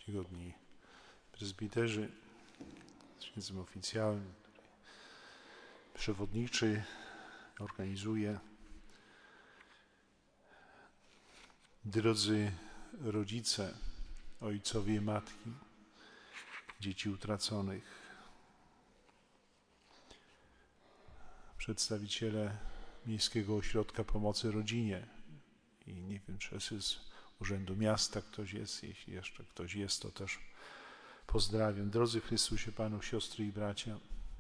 Czcigodni prezbiterzy, z księdzem oficjałem, przewodniczy, organizuje. Drodzy rodzice, ojcowie, matki, dzieci utraconych, przedstawiciele Miejskiego Ośrodka Pomocy Rodzinie i nie wiem, czy z Urzędu Miasta ktoś jest, jeśli jeszcze ktoś jest, to też pozdrawiam. Drodzy w Chrystusie Panu, siostry i bracia,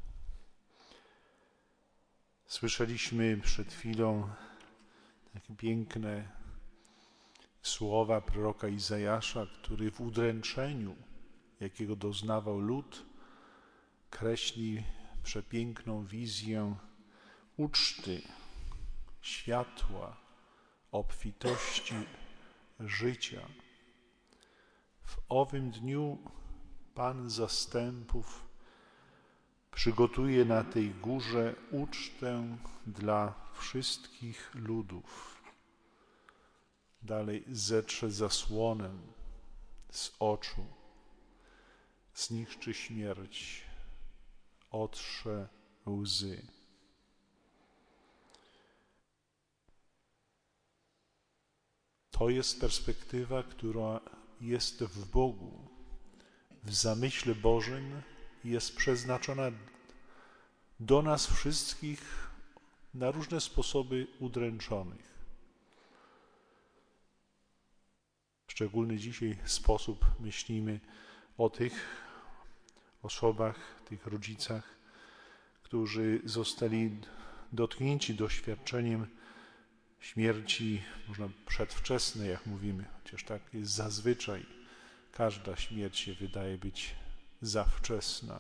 słyszeliśmy przed chwilą takie piękne słowa proroka Izajasza, który w udręczeniu, jakiego doznawał lud, kreśli przepiękną wizję uczty, światła, obfitości życia. W owym dniu Pan zastępów przygotuje na tej górze ucztę dla wszystkich ludów. Dalej zetrze zasłonę z oczu, zniszczy śmierć, otrze łzy. To jest perspektywa, która jest w Bogu, w zamyśle Bożym, jest przeznaczona do nas wszystkich na różne sposoby udręczonych. W szczególny dzisiaj sposób myślimy o tych osobach, tych rodzicach, którzy zostali dotknięci doświadczeniem śmierci, można przedwczesnej, jak mówimy, chociaż tak jest zazwyczaj. Każda śmierć się wydaje być za wczesna.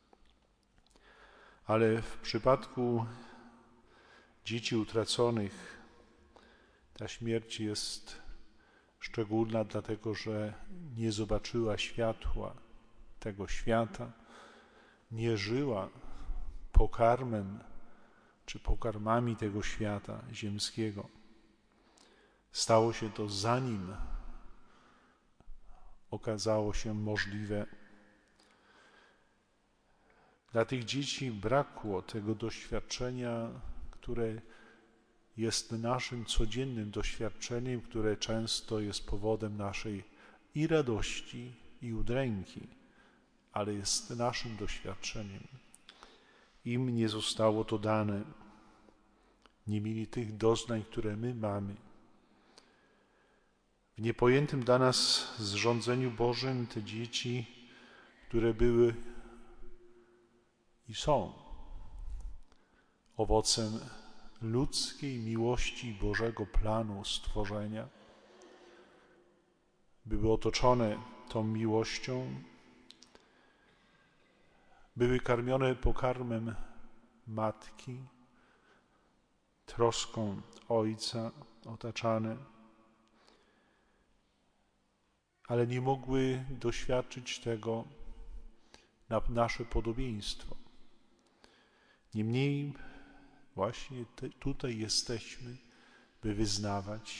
Ale w przypadku dzieci utraconych ta śmierć jest szczególna, dlatego że nie zobaczyła światła tego świata, nie żyła pokarmem czy pokarmami tego świata ziemskiego. Stało się to zanim okazało się możliwe. Dla tych dzieci brakło tego doświadczenia, które jest naszym codziennym doświadczeniem, które często jest powodem naszej i radości, i udręki, ale jest naszym doświadczeniem. Im nie zostało to dane, nie mieli tych doznań, które my mamy. W niepojętym dla nas zrządzeniu Bożym te dzieci, które były i są owocem ludzkiej miłości Bożego planu stworzenia, były otoczone tą miłością, były karmione pokarmem matki, troską ojca, otaczane, ale nie mogły doświadczyć tego na nasze podobieństwo. Niemniej właśnie tutaj jesteśmy, by wyznawać,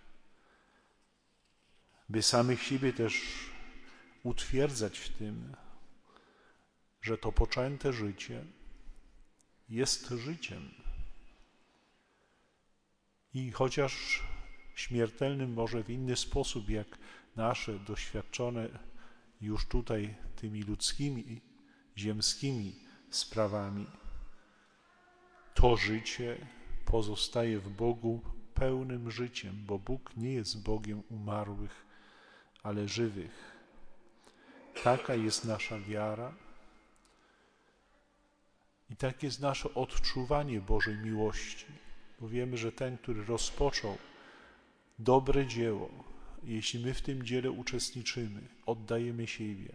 by samych siebie też utwierdzać w tym, że to poczęte życie jest życiem. I chociaż śmiertelnym może w inny sposób, jak nasze doświadczone już tutaj tymi ludzkimi, ziemskimi sprawami, to życie pozostaje w Bogu pełnym życiem, bo Bóg nie jest Bogiem umarłych, ale żywych. Taka jest nasza wiara i takie jest nasze odczuwanie Bożej miłości, bo wiemy, że ten, który rozpoczął dobre dzieło, jeśli my w tym dziele uczestniczymy, oddajemy siebie,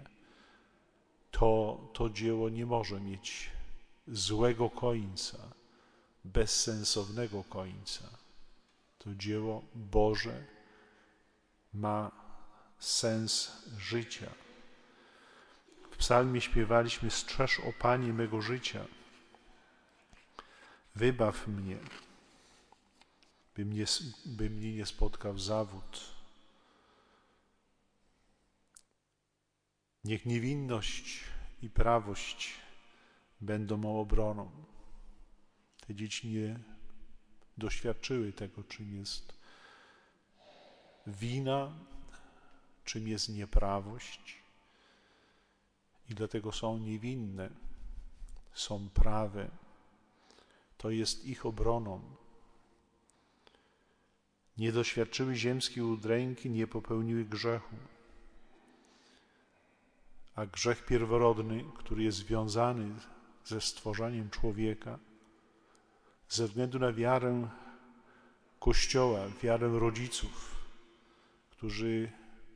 to dzieło nie może mieć złego końca, bezsensownego końca. To dzieło Boże ma sens życia. W psalmie śpiewaliśmy: strzeż, o Panie, mego życia, wybaw mnie, by mnie nie spotkał zawód. Niech niewinność i prawość będą mą obroną. Te dzieci nie doświadczyły tego, czym jest wina, czym jest nieprawość i dlatego są niewinne, są prawe. To jest ich obroną. Nie doświadczyły ziemskiej udręki, nie popełniły grzechu. A grzech pierworodny, który jest związany ze stworzeniem człowieka, ze względu na wiarę Kościoła, wiarę rodziców, którzy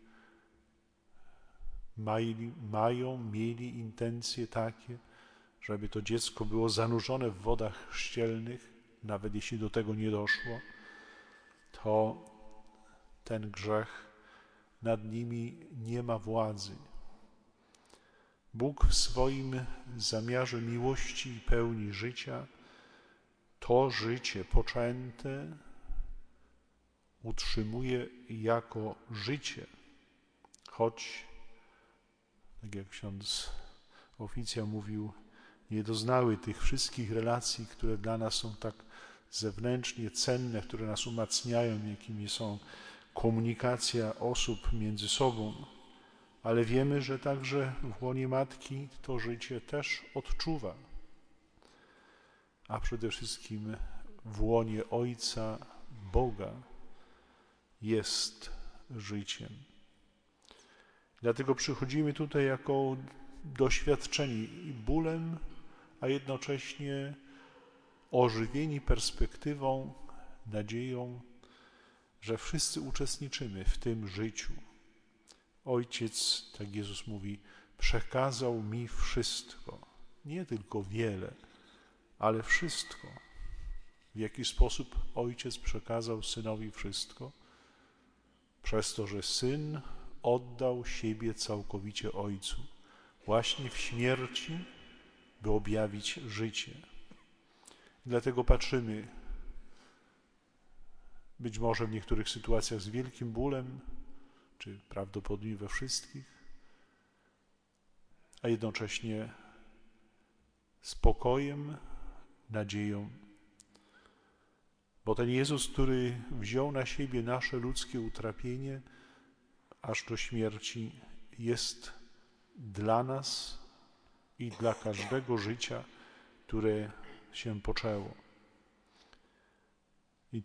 mieli intencje takie, żeby to dziecko było zanurzone w wodach chrzcielnych, nawet jeśli do tego nie doszło, to ten grzech nad nimi nie ma władzy. Bóg w swoim zamiarze miłości i pełni życia to życie poczęte utrzymuje jako życie, choć, tak jak ksiądz oficjał mówił, nie doznały tych wszystkich relacji, które dla nas są tak zewnętrznie cenne, które nas umacniają, jakimi są komunikacja osób między sobą, ale wiemy, że także w łonie matki to życie też odczuwa, a przede wszystkim w łonie Ojca Boga jest życiem. Dlatego przychodzimy tutaj jako doświadczeni i bólem, a jednocześnie ożywieni perspektywą, nadzieją, że wszyscy uczestniczymy w tym życiu. Ojciec, tak Jezus mówi, przekazał mi wszystko, nie tylko wiele, ale wszystko. W jaki sposób Ojciec przekazał Synowi wszystko? Przez to, że Syn oddał siebie całkowicie Ojcu, właśnie w śmierci, by objawić życie. Dlatego patrzymy, być może w niektórych sytuacjach z wielkim bólem, czy prawdopodobnie we wszystkich, a jednocześnie spokojem, nadzieją. Bo ten Jezus, który wziął na siebie nasze ludzkie utrapienie aż do śmierci, jest dla nas i dla każdego życia, które się poczęło. I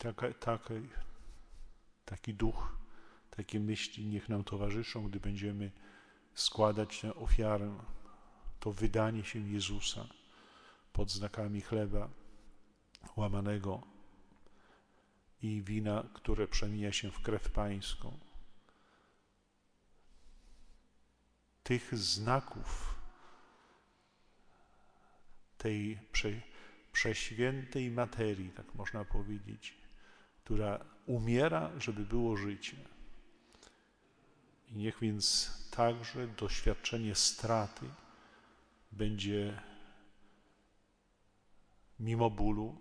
taki duch, takie myśli niech nam towarzyszą, gdy będziemy składać tę ofiarę, to wydanie się Jezusa pod znakami chleba łamanego i wina, które przemienia się w krew Pańską. Tych znaków tej przeświętej materii, tak można powiedzieć, która umiera, żeby było życie. I niech więc także doświadczenie straty będzie mimo bólu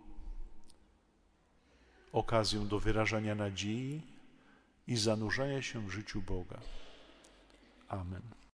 okazją do wyrażania nadziei i zanurzenia się w życiu Boga. Amen.